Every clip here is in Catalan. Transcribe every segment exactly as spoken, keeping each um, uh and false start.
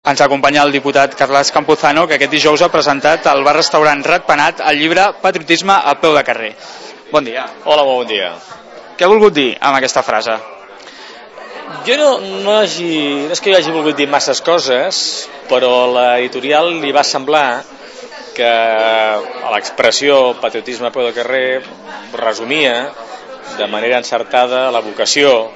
Ens acompanya el diputat Carles Campuzano, que aquest dijous ha presentat al bar-restaurant Ratpenat el llibre Patriotisme a peu de carrer. Bon dia. Hola, bon dia. Què ha volgut dir amb aquesta frase? Jo no, no, hagi, no és que jo hagi volgut dir masses coses, però a l'editorial li va semblar que l'expressió patriotisme a peu de carrer resumia de manera encertada la vocació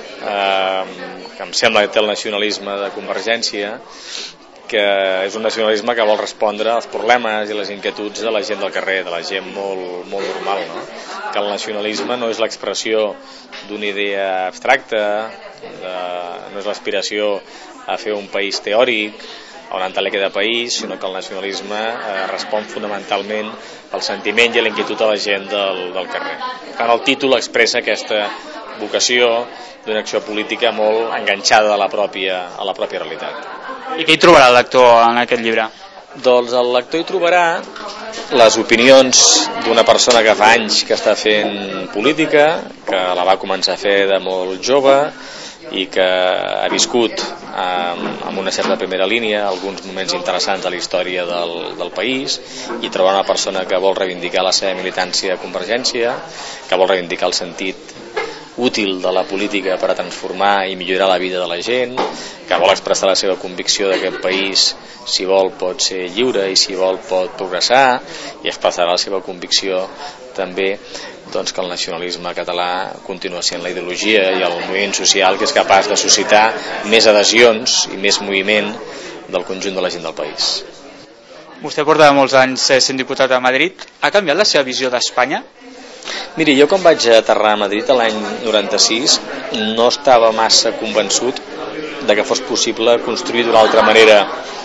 eh, que em sembla que té el nacionalisme de Convergència, que és un nacionalisme que vol respondre als problemes i les inquietuds de la gent del carrer, de la gent molt, molt normal, no? Que el nacionalisme no és l'expressió d'una idea abstracta, de, no és l'aspiració a fer un país teòric, a una entelèquia de país, sinó que el nacionalisme eh, respon fonamentalment al sentiment i a la inquietud de la gent del, del carrer. Per tant, el títol expressa aquesta vocació d'una acció política molt enganxada a la pròpia, a la pròpia realitat. I què hi trobarà el lector en aquest llibre? Doncs el lector hi trobarà les opinions d'una persona que fa anys que està fent política, que la va començar a fer de molt jove i que ha viscut amb, amb una certa primera línia alguns moments interessants de la història del, del país, i trobar una persona que vol reivindicar la seva militància a Convergència, que vol reivindicar el sentit útil de la política per a transformar i millorar la vida de la gent, que vol expressar la seva convicció que aquest país, si vol, pot ser lliure i si vol pot progressar, i expressarà la seva convicció també doncs, que el nacionalisme català continua sent la ideologia i el moviment social que és capaç de suscitar més adhesions i més moviment del conjunt de la gent del país. Vostè porta molts anys sent diputat a Madrid. Ha canviat la seva visió d'Espanya? Miri, jo quan vaig aterrar a Madrid l'any noranta-sis no estava massa convençut de que fos possible construir d'una altra manera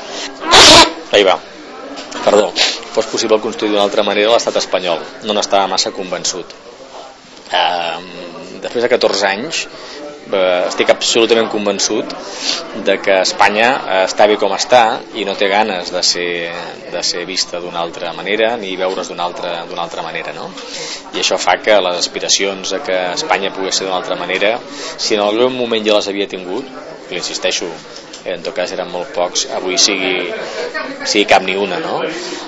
ahí va, perdó fos possible construir d'una altra manera l'estat espanyol. No n'estava massa convençut. Eh, després de catorze anys eh, estic absolutament convençut de que Espanya està bé com està i no té ganes de ser, de ser vista d'una altra manera ni veure's d'una altra, d'una altra manera, no? I això fa que les aspiracions a que Espanya pogués ser d'una altra manera, si en algun moment jo les havia tingut, que insisteixo, en tot cas eren molt pocs, avui sigui, sigui cap ni una, no?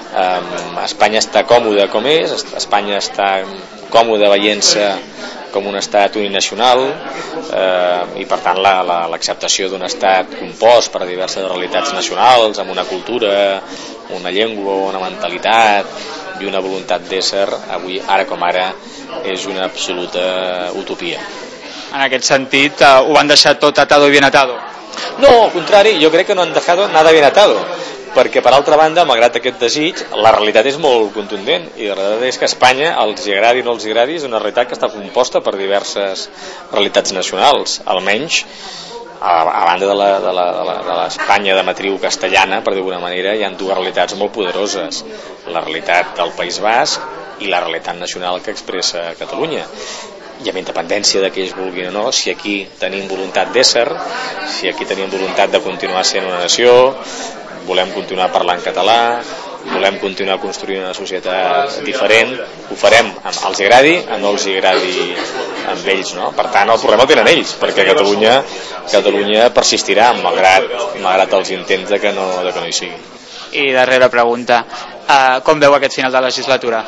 Um, Espanya està còmoda com és, Espanya està còmoda veient-se com un estat uninacional eh, i per tant la, la, l'acceptació d'un estat compost per diverses realitats nacionals, amb una cultura, una llengua, una mentalitat i una voluntat d'ésser, avui, ara com ara, és una absoluta utopia. En aquest sentit, eh, ho van deixar tot atado i bien atado? No, al contrari, jo crec que no han dejado nada bien atado, perquè per altra banda, malgrat aquest desig, la realitat és molt contundent, i la realitat és que Espanya, els agradi o no els agradi, és una realitat que està composta per diverses realitats nacionals, almenys a, a banda de la, de, la, de, la, de l'Espanya de matriu castellana, per dir d'alguna manera, hi ha dues realitats molt poderoses, la realitat del País Basc i la realitat nacional que expressa Catalunya. I amb independència de que ells vulguin o no, si aquí tenim voluntat d'ésser, si aquí tenim voluntat de continuar sent una nació, volem continuar parlant català, volem continuar construint una societat diferent, ho farem, els agradi o no els agradi amb ells, no? Per tant, el problema el tenen ells, perquè Catalunya, Catalunya persistirà malgrat, malgrat els intents de que no, de que no hi sigui. I darrera pregunta, uh, com veu aquest final de legislatura?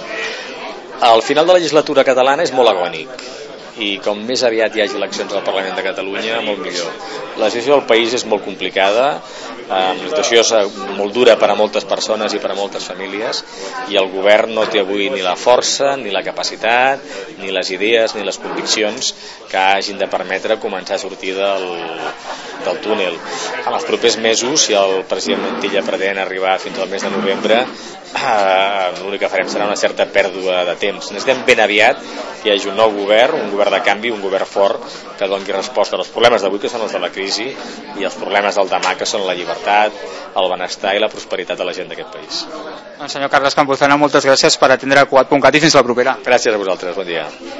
El final de la legislatura catalana és molt agònic, i com més aviat hi hagi eleccions al Parlament de Catalunya, molt millor. La situació del país és molt complicada, la situació és molt dura per a moltes persones i per a moltes famílies, i el govern no té avui ni la força, ni la capacitat, ni les idees, ni les conviccions que hagin de permetre començar a sortir del, del túnel. En els propers mesos, si el president Montilla pretén arribar fins al mes de novembre, eh, l'únic que farem serà una certa pèrdua de temps. Necessitem ben aviat que hi hagi un nou govern, un govern de canvi, un govern fort que doni resposta als problemes d'avui, que són els de la crisi, i als problemes del demà, que són la llibertat, el benestar i la prosperitat de la gent d'aquest país. Doncs senyor Carles Campuzano, moltes gràcies per atendre Cugat punt cat i fins la propera. Gràcies a vosaltres, bon dia.